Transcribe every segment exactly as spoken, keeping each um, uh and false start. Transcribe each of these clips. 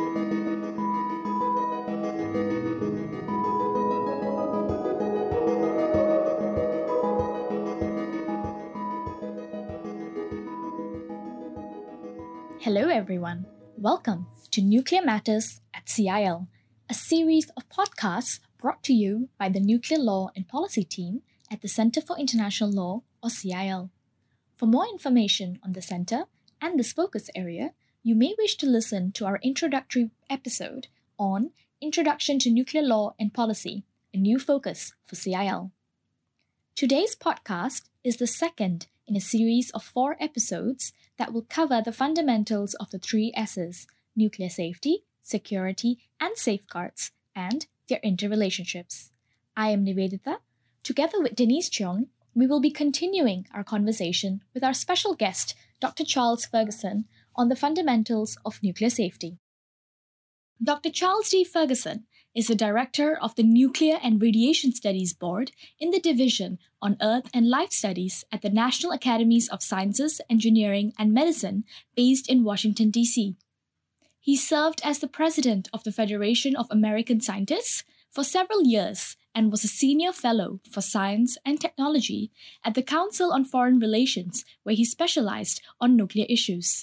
Hello everyone, welcome to Nuclear Matters at C I L, a series of podcasts brought to you by the Nuclear Law and Policy team at the Center for International Law, or C I L. For more information on the Center and this focus area, you may wish to listen to our introductory episode on Introduction to Nuclear Law and Policy, a new focus for C I L. Today's podcast is the second in a series of four episodes that will cover the fundamentals of the three S's: nuclear safety, security, and safeguards, and their interrelationships. I am Nivedita. Together with Denise Cheong, we will be continuing our conversation with our special guest, Doctor Charles Ferguson, on the fundamentals of nuclear safety. Doctor Charles D. Ferguson is the Director of the Nuclear and Radiation Studies Board in the Division on Earth and Life Studies at the National Academies of Sciences, Engineering, and Medicine based in Washington, D C. He served as the President of the Federation of American Scientists for several years and was a Senior Fellow for Science and Technology at the Council on Foreign Relations, where he specialized on nuclear issues.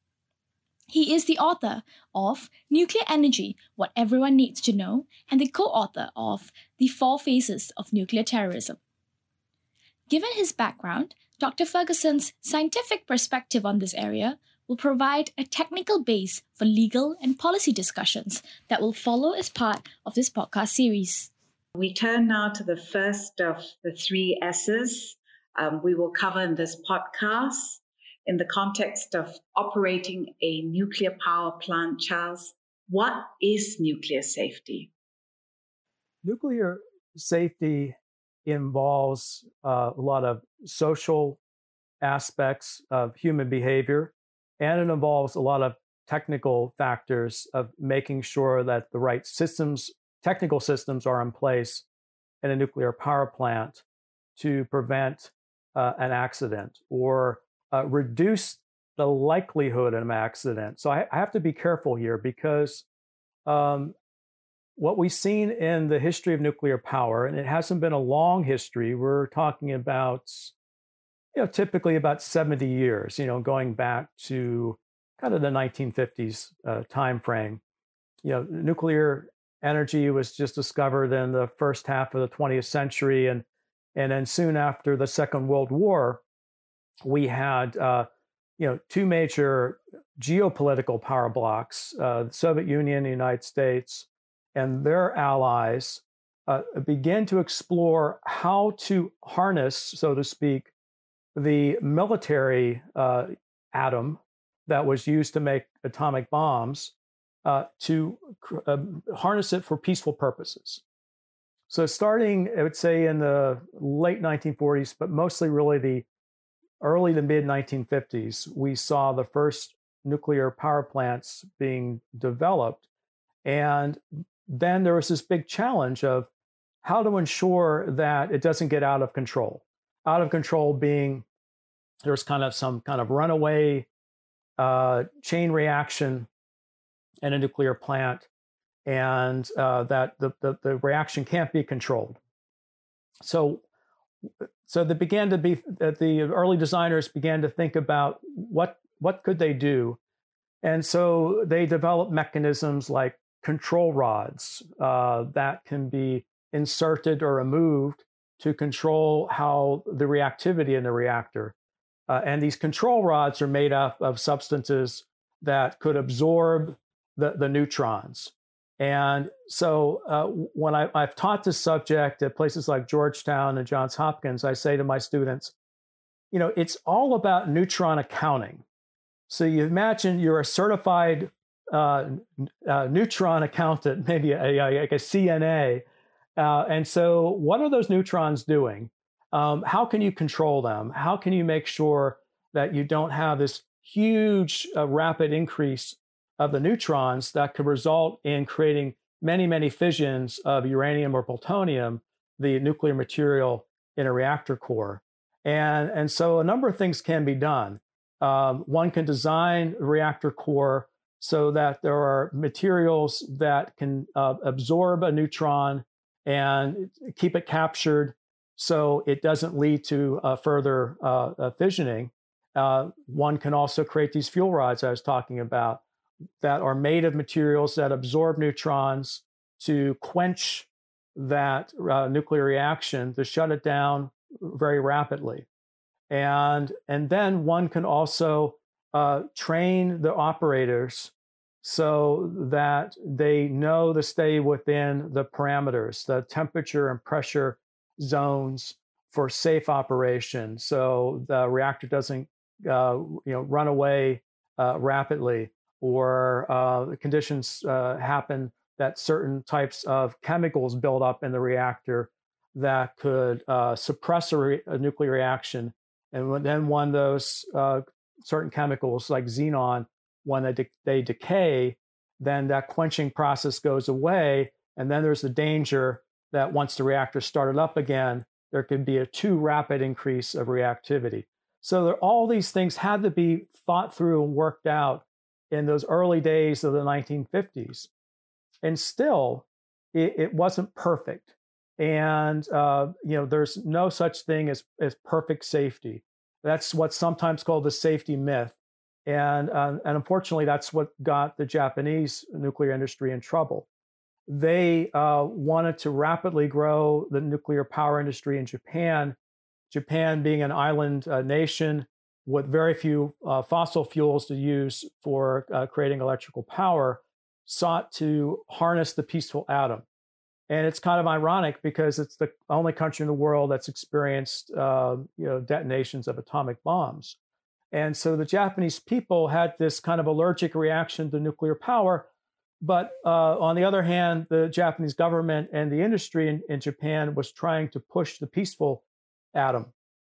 He is the author of Nuclear Energy, What Everyone Needs to Know, and the co-author of The Four Phases of Nuclear Terrorism. Given his background, Doctor Ferguson's scientific perspective on this area will provide a technical base for legal and policy discussions that will follow as part of this podcast series. We turn now to the first of the three S's um, we will cover in this podcast. In the context of operating a nuclear power plant, Charles, what is nuclear safety? Nuclear safety involves uh, a lot of social aspects of human behavior, and it involves a lot of technical factors of making sure that the right systems, technical systems are in place in a nuclear power plant to prevent uh, an accident or Uh, reduce the likelihood of an accident. So I, I have to be careful here because um, what we've seen in the history of nuclear power, and it hasn't been a long history, we're talking about, you know, typically about seventy years, you know, going back to kind of the nineteen fifties uh, time frame. You know, nuclear energy was just discovered in the first half of the twentieth century, and and then soon after the Second World War, we had, uh, you know, two major geopolitical power blocks, uh, the Soviet Union, the United States, and their allies uh, began to explore how to harness, so to speak, the military uh, atom that was used to make atomic bombs uh, to uh, harness it for peaceful purposes. So starting, I would say, in the late nineteen forties, but mostly really the early to mid nineteen fifties, we saw the first nuclear power plants being developed. And then there was this big challenge of how to ensure that it doesn't get out of control. Out of control being there's kind of some kind of runaway uh, chain reaction in a nuclear plant, and uh, that the, the, the reaction can't be controlled. So So they began to be, the early designers began to think about what, what could they do? And so they developed mechanisms like control rods uh, that can be inserted or removed to control how the reactivity in the reactor. Uh, and these control rods are made up of substances that could absorb the, the neutrons. And so uh, when I, I've taught this subject at places like Georgetown and Johns Hopkins, I say to my students, you know, it's all about neutron accounting. So you imagine you're a certified uh, uh, neutron accountant, maybe a, a, like a C N A. Uh, and so what are those neutrons doing? Um, how can you control them? How can you make sure that you don't have this huge uh, rapid increase of the neutrons that could result in creating many, many fissions of uranium or plutonium, the nuclear material in a reactor core? And, and so a number of things can be done. Um, one can design a reactor core so that there are materials that can uh, absorb a neutron and keep it captured so it doesn't lead to uh, further uh, uh, fissioning. Uh, one can also create these fuel rods I was talking about that are made of materials that absorb neutrons to quench that uh, nuclear reaction, to shut it down very rapidly. And, and then one can also uh, train the operators so that they know to stay within the parameters, the temperature and pressure zones for safe operation. So the reactor doesn't uh, you know, run away uh, rapidly, or uh, the conditions uh, happen that certain types of chemicals build up in the reactor that could uh, suppress a, re- a nuclear reaction. And when, then when those uh, certain chemicals like xenon, when they, de- they decay, then that quenching process goes away. And then there's the danger that once the reactor started up again, there could be a too rapid increase of reactivity. So there, all these things had to be thought through and worked out in those early days of the nineteen fifties. And still, it, it wasn't perfect. And uh, you know, there's no such thing as, as perfect safety. That's what's sometimes called the safety myth. And, uh, and unfortunately, that's what got the Japanese nuclear industry in trouble. They uh, wanted to rapidly grow the nuclear power industry in Japan, Japan being an island uh, nation with very few uh, fossil fuels to use for uh, creating electrical power, sought to harness the peaceful atom. And it's kind of ironic because it's the only country in the world that's experienced uh, you know, detonations of atomic bombs. And so the Japanese people had this kind of allergic reaction to nuclear power. But uh, on the other hand, the Japanese government and the industry in, in Japan was trying to push the peaceful atom.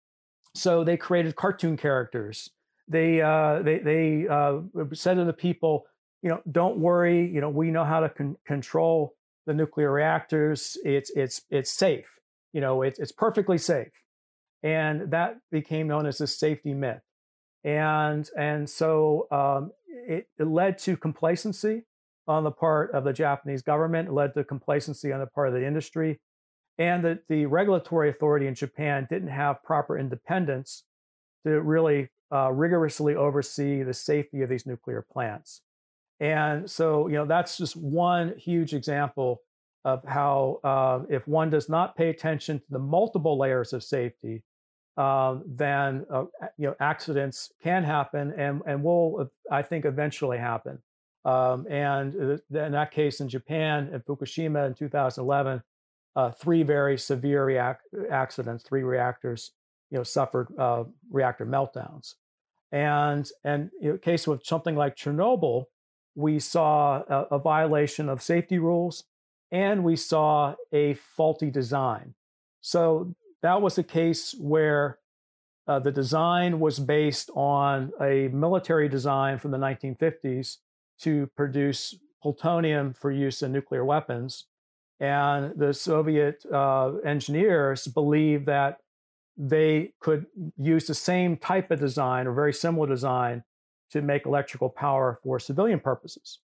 So they created cartoon characters. They uh, they, they uh, said to the people, you know, don't worry, you know, we know how to con- control the nuclear reactors. It's it's it's safe. You know, it's it's perfectly safe. And that became known as the safety myth. And and so um, it, it led to complacency on the part of the Japanese government. It led to complacency on the part of the industry. And that the regulatory authority in Japan didn't have proper independence to really uh, rigorously oversee the safety of these nuclear plants. And so, you know, that's just one huge example of how uh, if one does not pay attention to the multiple layers of safety, um, then, uh, you know, accidents can happen and, and will, I think, eventually happen. Um, and in that case in Japan, in Fukushima in two thousand eleven, uh, three very severe react- accidents, three reactors, you know, suffered uh, reactor meltdowns. And, and in the case with something like Chernobyl, we saw a, a violation of safety rules, and we saw a faulty design. So that was a case where uh, the design was based on a military design from the nineteen fifties to produce plutonium for use in nuclear weapons. And the Soviet uh, engineers believed that they could use the same type of design or very similar design to make electrical power for civilian purposes.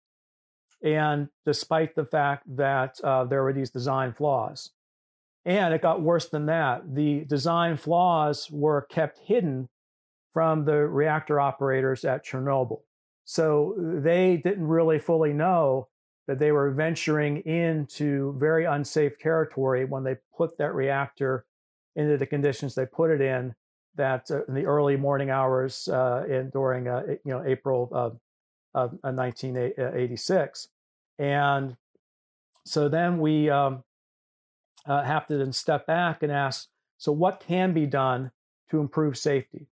And despite the fact that uh, there were these design flaws. And it got worse than that. The design flaws were kept hidden from the reactor operators at Chernobyl. So they didn't really fully know that they were venturing into very unsafe territory when they put that reactor into the conditions they put it in, that uh, in the early morning hours uh, in, during uh, you know April of, of nineteen eighty-six. And so then we um, uh, have to then step back and ask, so what can be done to improve safety?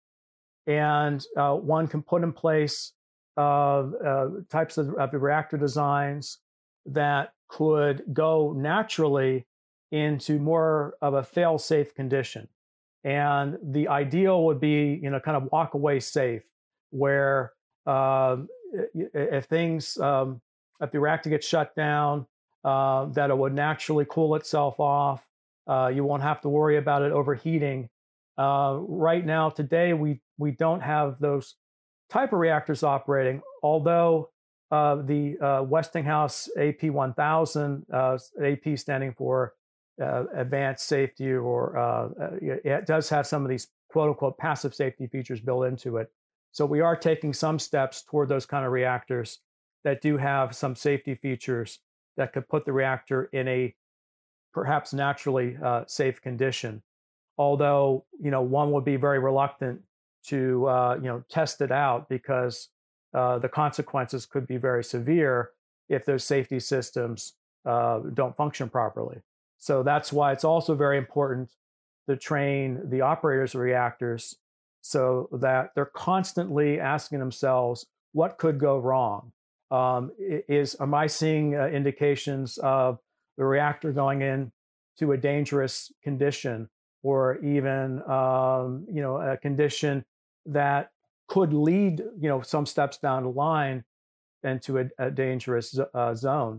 And uh, one can put in place uh, uh, types of, of reactor designs that could go naturally into more of a fail-safe condition. And the ideal would be, you know, kind of walk away safe, where um, if things, um, if the reactor gets shut down, uh, that it would naturally cool itself off. Uh, you won't have to worry about it overheating. Uh, right now, today, we we don't have those type of reactors operating, although uh, the uh, Westinghouse A P one thousand, uh, A P standing for uh, Advanced Safety, or uh, it does have some of these quote unquote passive safety features built into it. So we are taking some steps toward those kind of reactors that do have some safety features that could put the reactor in a perhaps naturally uh, safe condition. Although, you know, one would be very reluctant to, uh, you know, test it out because uh, the consequences could be very severe if those safety systems uh, don't function properly. So that's why it's also very important to train the operators of reactors so that they're constantly asking themselves, what could go wrong? Um, is, am I seeing uh, indications of the reactor going in to a dangerous condition, or even, um, you know, a condition that could lead, you know, some steps down the line into a, a dangerous uh, zone?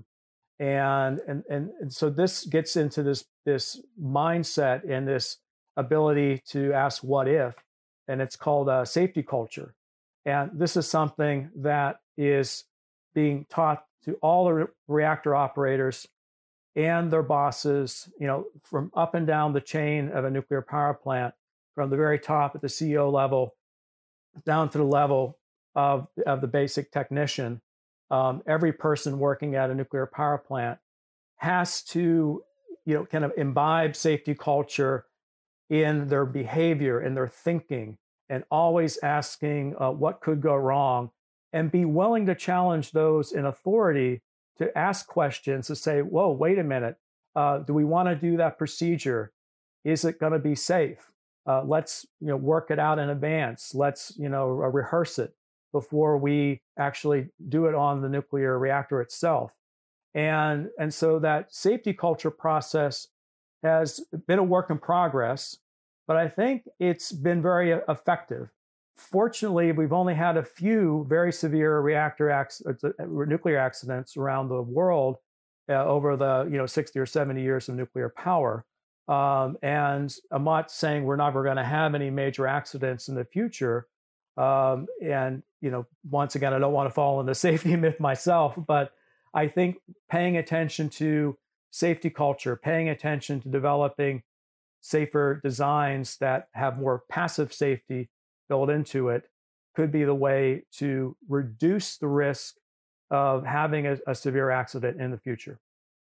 And, and, and, and so this gets into this, this mindset and this ability to ask what if, and it's called a safety culture. And this is something that is being taught to all the re- reactor operators and their bosses, you know, from up and down the chain of a nuclear power plant, from the very top at the C E O level down to the level of, of the basic technician. Um, every person working at a nuclear power plant has to, you know, kind of imbibe safety culture in their behavior, in their thinking, and always asking uh, what could go wrong, and be willing to challenge those in authority to ask questions, to say, whoa, wait a minute, uh, do we want to do that procedure? Is it going to be safe? Uh, let's, you know, work it out in advance. Let's, you know, rehearse it before we actually do it on the nuclear reactor itself. And, and so that safety culture process has been a work in progress, but I think it's been very effective. Fortunately, we've only had a few very severe reactor ac- nuclear accidents around the world uh, over the, you know, sixty or seventy years of nuclear power. Um, and I'm not saying we're never going to have any major accidents in the future. Um, and, you know, once again, I don't want to fall in the safety myth myself, but I think paying attention to safety culture, paying attention to developing safer designs that have more passive safety built into it could be the way to reduce the risk of having a, a severe accident in the future.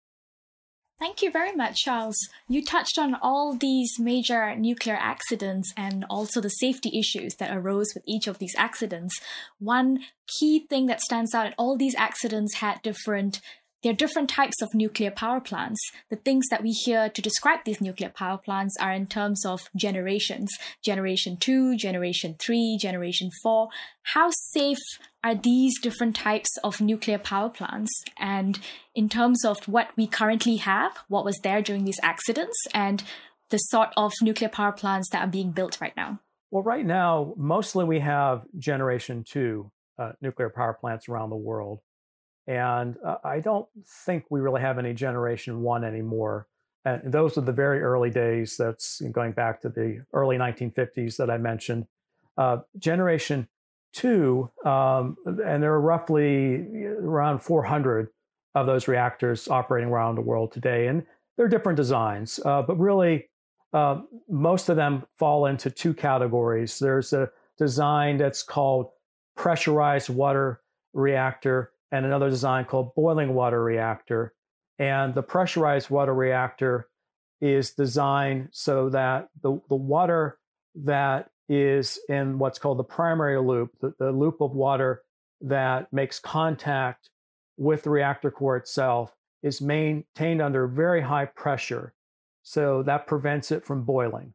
Thank you very much, Charles. You touched on all these major nuclear accidents and also the safety issues that arose with each of these accidents. One key thing that stands out, all these accidents had different There are different types of nuclear power plants. The things that we hear to describe these nuclear power plants are in terms of generations. Generation two, generation three, generation four. How safe are these different types of nuclear power plants? And in terms of what we currently have, what was there during these accidents, and the sort of nuclear power plants that are being built right now? Well, right now, mostly we have generation two uh, nuclear power plants around the world. And uh, I don't think we really have any generation one anymore. And those are the very early days. That's going back to the early nineteen fifties that I mentioned. Uh, generation two, um, and there are roughly around four hundred of those reactors operating around the world today. And they're different designs, uh, but really uh, most of them fall into two categories. There's a design that's called pressurized water reactor, and another design called boiling water reactor. And the pressurized water reactor is designed so that the, the water that is in what's called the primary loop, the, the loop of water that makes contact with the reactor core itself, is maintained under very high pressure. So that prevents it from boiling.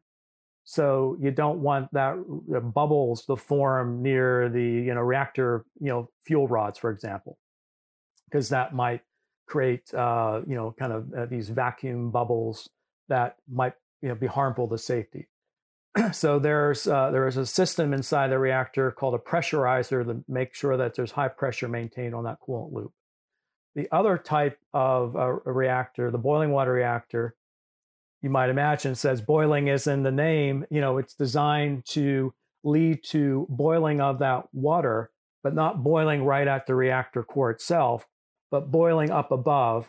So you don't want that uh, bubbles to form near the you know reactor you know fuel rods, for example, because that might create uh, you know kind of uh, these vacuum bubbles that might you know be harmful to safety. So there's uh, there is a system inside the reactor called a pressurizer to make sure that there's high pressure maintained on that coolant loop. The other type of uh, a reactor, the boiling water reactor, you might imagine, says boiling is in the name. You know, it's designed to lead to boiling of that water but not boiling right at the reactor core itself, but boiling up above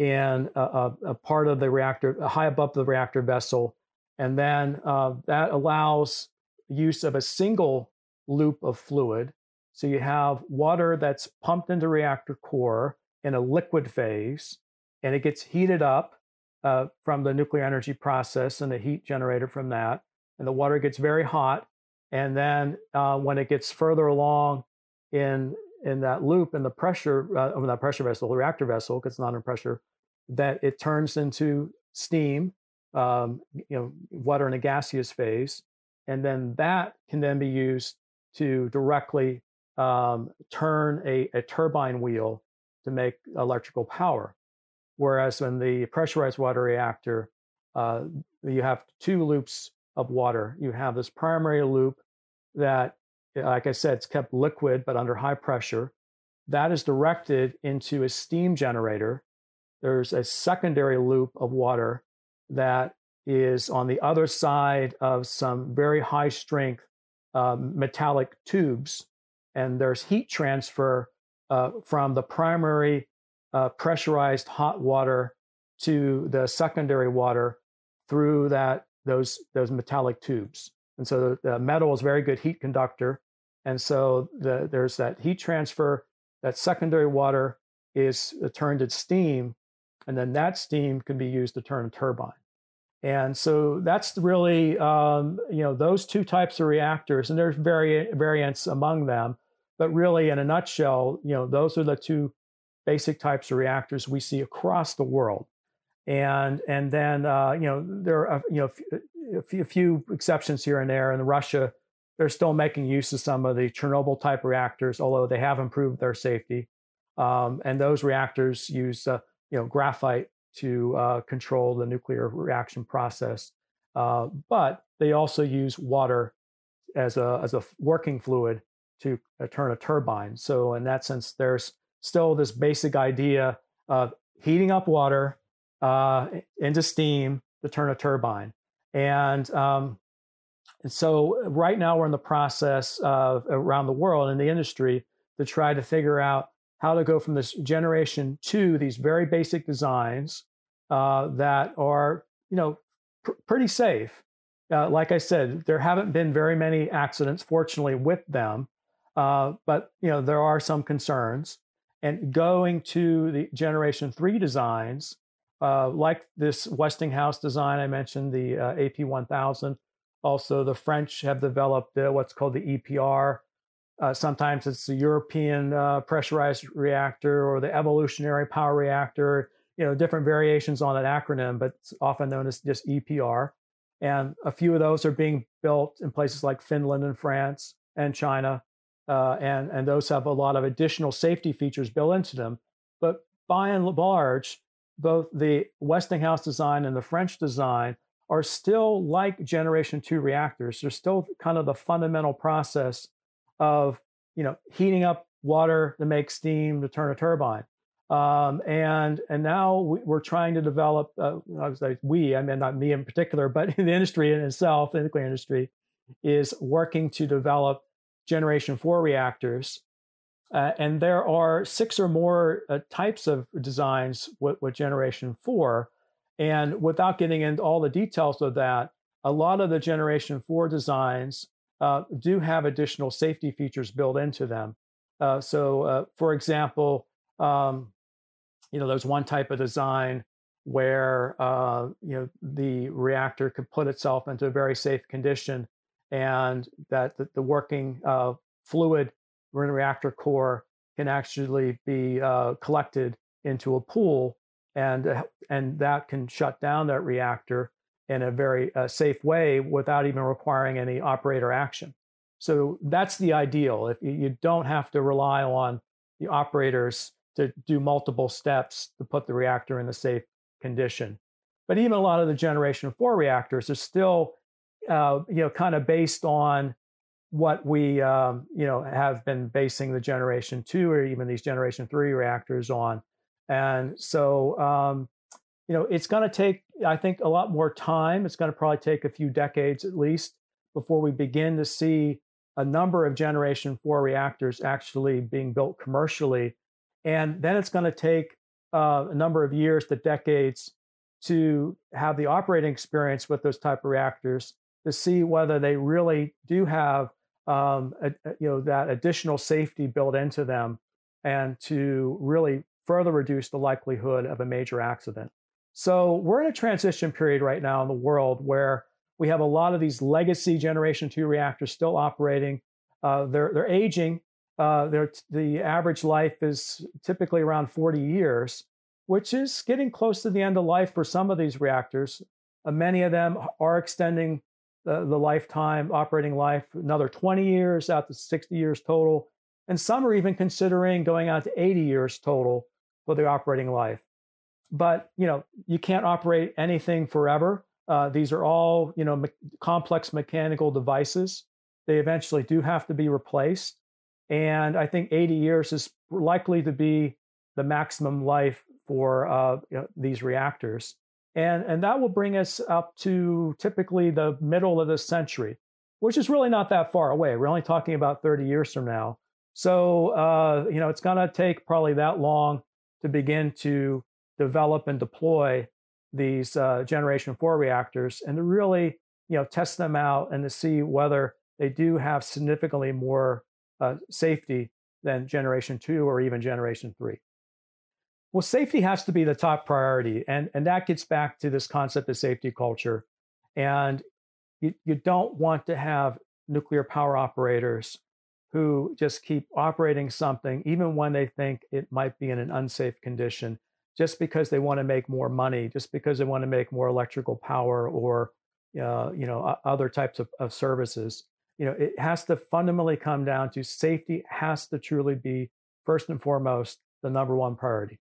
in a, a, a part of the reactor, high above the reactor vessel. And then uh, that allows use of a single loop of fluid. So you have water that's pumped into reactor core in a liquid phase, and it gets heated up uh, from the nuclear energy process and the heat generated from that. And the water gets very hot. And then uh, when it gets further along in, in that loop, in the pressure, uh, in that pressure vessel, the reactor vessel, because it's not in pressure, that it turns into steam, um, you know, water in a gaseous phase. And then that can then be used to directly um, turn a, a turbine wheel to make electrical power. Whereas in the pressurized water reactor, uh, you have two loops of water. You have this primary loop that, like I said, it's kept liquid but under high pressure. That is directed into a steam generator. There's a secondary loop of water that is on the other side of some very high strength um, metallic tubes. And there's heat transfer uh, from the primary uh, pressurized hot water to the secondary water through that those those metallic tubes. And so the, the metal is a very good heat conductor. And so the, there's that heat transfer. That secondary water is turned to steam, and then that steam can be used to turn a turbine. And so that's really, um, you know, those two types of reactors, and there's vari- variants among them, but really in a nutshell, you know, those are the two basic types of reactors we see across the world. And and then, uh, you know, there are, you know, a few, a few exceptions here and there. In Russia, they're still making use of some of the Chernobyl type reactors, although they have improved their safety. Um, and those reactors use, uh, you know, graphite to uh, control the nuclear reaction process. Uh, but they also use water as a, as a working fluid to uh, turn a turbine. So in that sense, there's still this basic idea of heating up water uh, into steam to turn a turbine. And, um, and so right now we're in the process of around the world in the industry to try to figure out how to go from this generation to these very basic designs uh, that are, you know, pr- pretty safe. Uh, like I said, there haven't been very many accidents, fortunately, with them, uh, but you know there are some concerns. And going to the generation three designs, uh, like this Westinghouse design I mentioned, the uh, A P one thousand. Also, the French have developed uh, what's called the E P R. Uh, sometimes it's the European uh, pressurized reactor or the evolutionary power reactor, you know, different variations on that acronym, but it's often known as just E P R. And a few of those are being built in places like Finland and France and China. Uh, and, and those have a lot of additional safety features built into them. But by and large, both the Westinghouse design and the French design are still like generation two reactors. They're still kind of the fundamental process of, you know, heating up water to make steam to turn a turbine. Um, and and now we, we're trying to develop, uh, I was like we, I mean, not me in particular, but the industry in itself, the nuclear industry, is working to develop generation four reactors. Uh, and there are six or more uh, types of designs with, with generation four. And without getting into all the details of that, a lot of the generation four designs uh, do have additional safety features built into them. Uh, so, uh, for example, um, you know, there's one type of design where uh, you know the reactor could put itself into a very safe condition, and that the, the working uh, fluid in the reactor core can actually be uh, collected into a pool, and uh, and that can shut down that reactor in a very uh, safe way without even requiring any operator action. So that's the ideal. If you, you don't have to rely on the operators to do multiple steps to put the reactor in a safe condition. But even a lot of the generation four reactors are still, uh, you know, kind of based on what we, um, you know, have been basing the generation two or even these generation three reactors on. And so, um, you know, it's going to take, I think, a lot more time. It's going to probably take a few decades at least before we begin to see a number of generation four reactors actually being built commercially. And then it's going to take uh, a number of years to decades to have the operating experience with those type of reactors to see whether they really do have um, a, a, you know, that additional safety built into them, and to really further reduce the likelihood of a major accident. So we're in a transition period right now in the world where we have a lot of these legacy generation two reactors still operating. Uh, they're, they're aging. Uh, they're, the average life is typically around forty years, which is getting close to the end of life for some of these reactors. Uh, many of them are extending the, the lifetime, operating life, another twenty years out to sixty years total. And some are even considering going out to eighty years total for the operating life. But, you know, you can't operate anything forever. Uh, these are all, you know, me- complex mechanical devices. They eventually do have to be replaced. And I think eighty years is likely to be the maximum life for uh, you know, these reactors. And, and that will bring us up to typically the middle of this century, which is really not that far away. We're only talking about thirty years from now. So, uh, you know, it's going to take probably that long to begin to develop and deploy these uh, generation four reactors, and to really, you know, test them out and to see whether they do have significantly more uh, safety than generation two or even generation three. Well, safety has to be the top priority, and, and that gets back to this concept of safety culture. And you, you don't want to have nuclear power operators who just keep operating something even when they think it might be in an unsafe condition, just because they want to make more money, just because they want to make more electrical power or uh, you know, other types of, of services. You know, it has to fundamentally come down to safety has to truly be first and foremost the number one priority.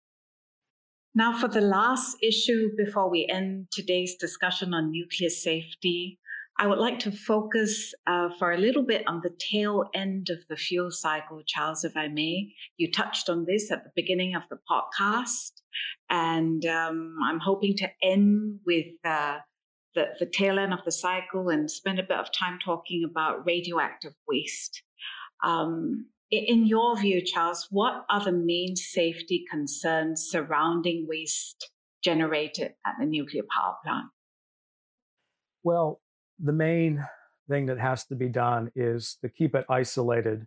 Now, for the last issue before we end today's discussion on nuclear safety, I would like to focus uh, for a little bit on the tail end of the fuel cycle, Charles, if I may. You touched on this at the beginning of the podcast, and um, I'm hoping to end with uh, the, the tail end of the cycle and spend a bit of time talking about radioactive waste. Um, in your view, Charles, what are the main safety concerns surrounding waste generated at the nuclear power plant? Well, the main thing that has to be done is to keep it isolated,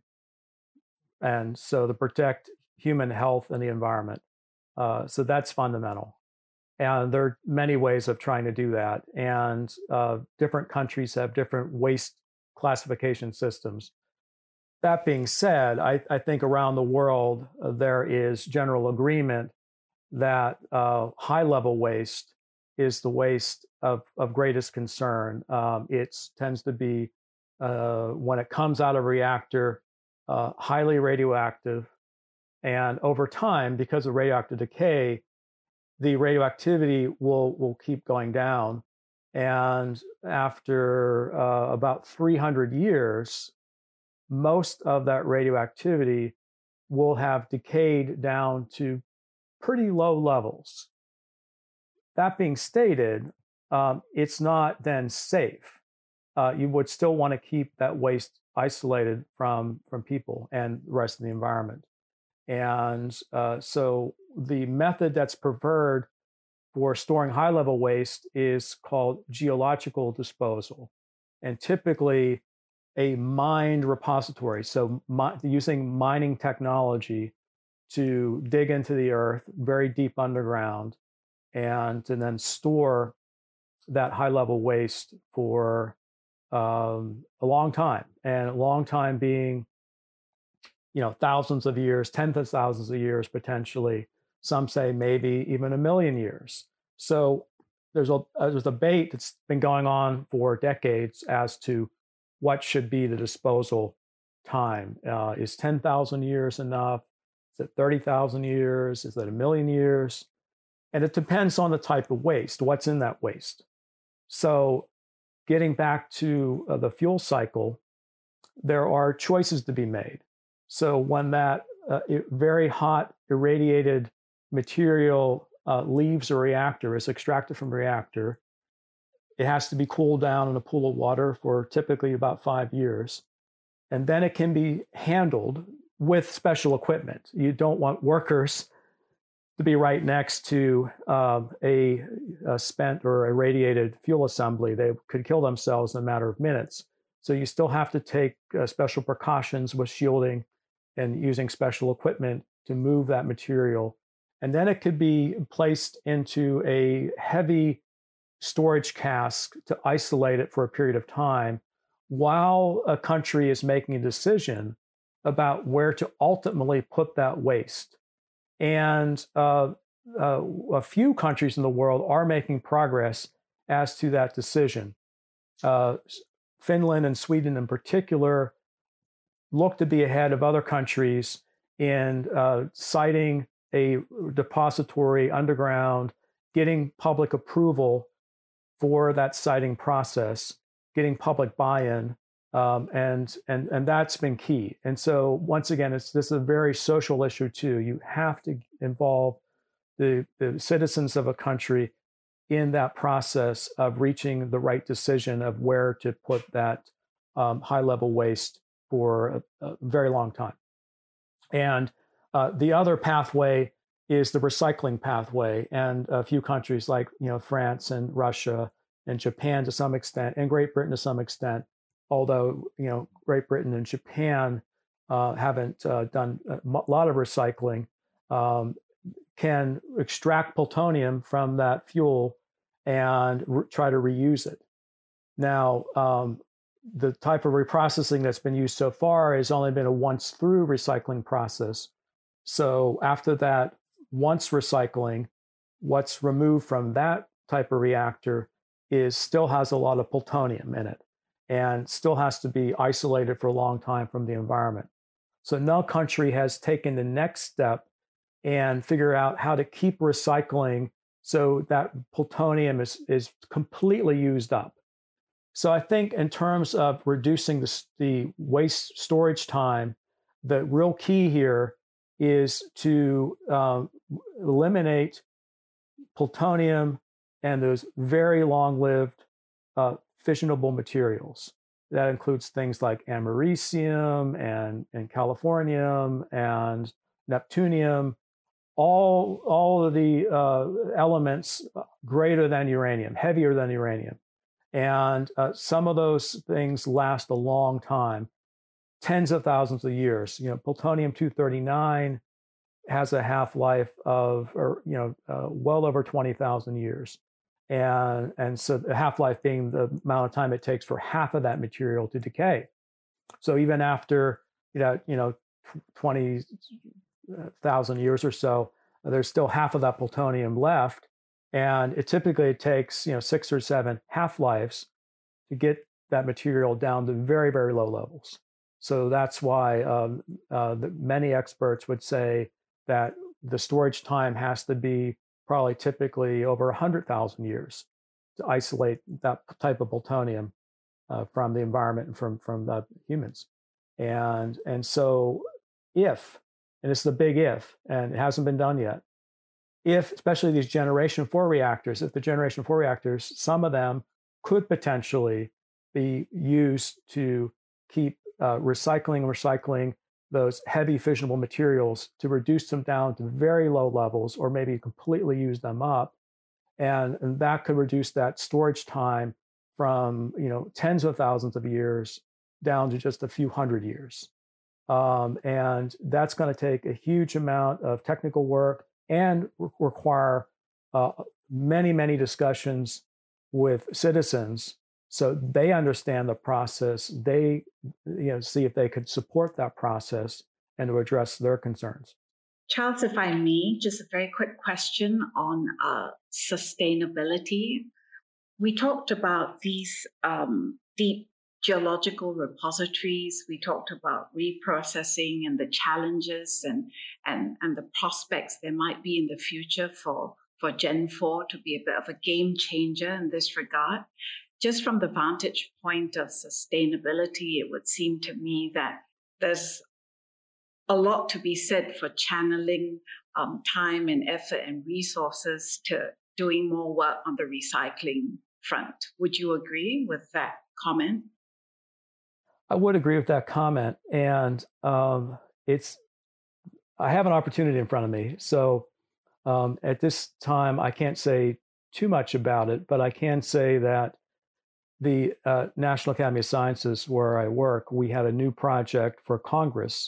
and so to protect human health and the environment. Uh, so that's fundamental. And there are many ways of trying to do that. And uh, different countries have different waste classification systems. That being said, I, I think around the world, uh, there is general agreement that uh, high-level waste is the waste of, of greatest concern. Um, it tends to be, uh, when it comes out of a reactor, uh, highly radioactive. And over time, because of radioactive decay, the radioactivity will, will keep going down. And after uh, about three hundred years, most of that radioactivity will have decayed down to pretty low levels. That being stated, um, it's not then safe. Uh, you would still want to keep that waste isolated from, from people and the rest of the environment. And uh, so the method that's preferred for storing high-level waste is called geological disposal, and typically a mined repository. So mi- using mining technology to dig into the earth very deep underground, and to then store that high-level waste for um, a long time, and a long time being, you know, thousands of years, tens of thousands of years potentially. Some say maybe even a million years. So there's a there's a debate that's been going on for decades as to what should be the disposal time. Uh, is ten thousand years enough? Is it thirty thousand years? Is it a million years? And it depends on the type of waste, what's in that waste. So getting back to uh, the fuel cycle, there are choices to be made. So when that uh, very hot irradiated material uh, leaves a reactor, is extracted from a reactor, it has to be cooled down in a pool of water for typically about five years. and then it can be handled with special equipment. You don't want workers to be right next to um, a, a spent or irradiated fuel assembly. They could kill themselves in a matter of minutes. So you still have to take uh, special precautions with shielding and using special equipment to move that material. And then it could be placed into a heavy storage cask to isolate it for a period of time while a country is making a decision about where to ultimately put that waste. And uh, uh, a few countries in the world are making progress as to that decision. Uh, Finland and Sweden in particular look to be ahead of other countries in uh, siting a depository underground, getting public approval for that siting process, getting public buy-in, um, and and and that's been key. And so once again, it's this is a very social issue too. You have to involve the, the citizens of a country in that process of reaching the right decision of where to put that um, high-level waste for a, a very long time. And uh, the other pathway is the recycling pathway, and a few countries like you know France and Russia and Japan to some extent, and Great Britain to some extent, although you know Great Britain and Japan uh, haven't uh, done a lot of recycling, um, can extract plutonium from that fuel and re- try to reuse it. Now, um, the type of reprocessing that's been used so far has only been a once-through recycling process. So after that once recycling, what's removed from that type of reactor is still has a lot of plutonium in it and still has to be isolated for a long time from the environment. So no country has taken the next step and figure out how to keep recycling so that plutonium is, is completely used up. So I think in terms of reducing the, the waste storage time, the real key here is to um, eliminate plutonium and those very long-lived uh, fissionable materials. That includes things like americium and, and californium and neptunium, all, all of the uh, elements greater than uranium, heavier than uranium. And uh, some of those things last a long time, tens of thousands of years. You know, plutonium two thirty-nine has a half-life of, or you know, uh, well over twenty thousand years, and and so the half-life being the amount of time it takes for half of that material to decay. So even after you know, you know, twenty thousand years or so, there's still half of that plutonium left. And it typically takes, you know, six or seven half-lives to get that material down to very, very low levels. So that's why um, uh, the, many experts would say that the storage time has to be probably typically over one hundred thousand years to isolate that type of plutonium uh, from the environment and from, from the humans. And, and so if, and it's the big if, and it hasn't been done yet, if, especially these generation four reactors, if the generation four reactors, some of them could potentially be used to keep uh, recycling, recycling those heavy fissionable materials to reduce them down to very low levels or maybe completely use them up. And, and that could reduce that storage time from, you know, tens of thousands of years down to just a few hundred years. Um, and that's going to take a huge amount of technical work and re- require uh, many, many discussions with citizens so they understand the process. They, you know, see if they could support that process and to address their concerns. Charles, if I may, just a very quick question on uh, sustainability. We talked about these um, deep geological repositories. We talked about reprocessing and the challenges and, and, and the prospects there might be in the future for, for Gen four to be a bit of a game changer in this regard. Just from the vantage point of sustainability, it would seem to me that there's a lot to be said for channeling um, time and effort and resources to doing more work on the recycling front. Would you agree with that comment? I would agree with that comment. And um, it's, I have an opportunity in front of me. So um, at this time, I can't say too much about it, but I can say that the uh, National Academy of Sciences, where I work, we had a new project for Congress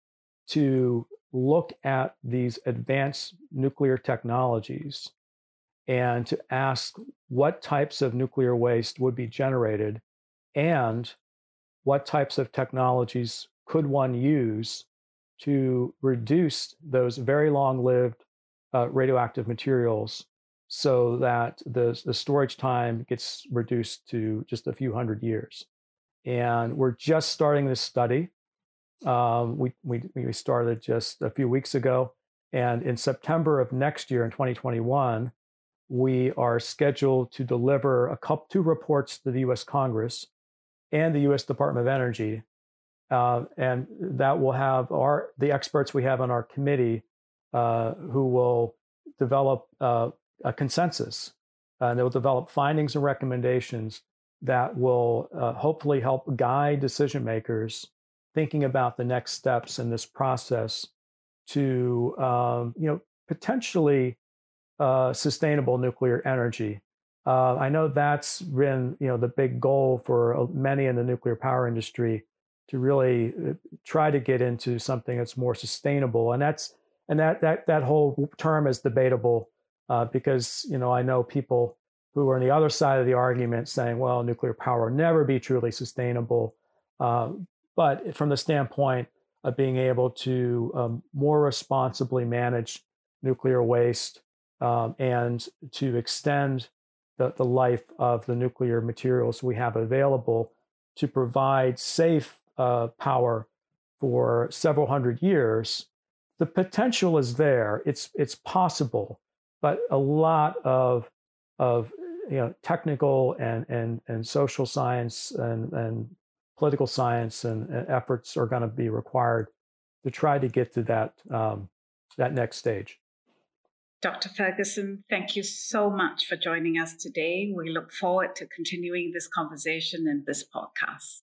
to look at these advanced nuclear technologies and to ask what types of nuclear waste would be generated and what types of technologies could one use to reduce those very long-lived uh, radioactive materials so that the, the storage time gets reduced to just a few hundred years. And we're just starting this study. Um, we, we, we started just a few weeks ago. And in September of next year, in twenty twenty-one, we are scheduled to deliver a couple, two reports to the U S Congress and the U S Department of Energy. Uh, and that will have our the experts we have on our committee uh, who will develop uh, a consensus. Uh, and they will develop findings and recommendations that will uh, hopefully help guide decision makers thinking about the next steps in this process to, um, you know, potentially uh, sustainable nuclear energy. Uh, I know that's been, you know, the big goal for many in the nuclear power industry, to really try to get into something that's more sustainable. And that's and that that that whole term is debatable uh, because, you know, I know people who are on the other side of the argument saying, well, nuclear power will never be truly sustainable. Uh, but from the standpoint of being able to um, more responsibly manage nuclear waste um, and to extend the, the life of the nuclear materials we have available to provide safe Uh, power for several hundred years, the potential is there. It's it's possible, but a lot of of you know technical and and and social science and and political science and, and efforts are going to be required to try to get to that um, that next stage. Doctor Ferguson, thank you so much for joining us today. We look forward to continuing this conversation in this podcast.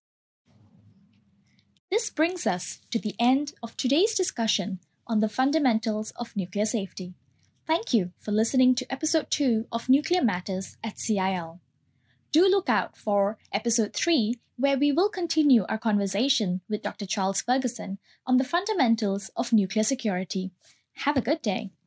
This brings us to the end of today's discussion on the fundamentals of nuclear safety. Thank you for listening to episode two of Nuclear Matters at C I L. Do look out for episode three, where we will continue our conversation with Doctor Charles Ferguson on the fundamentals of nuclear security. Have a good day.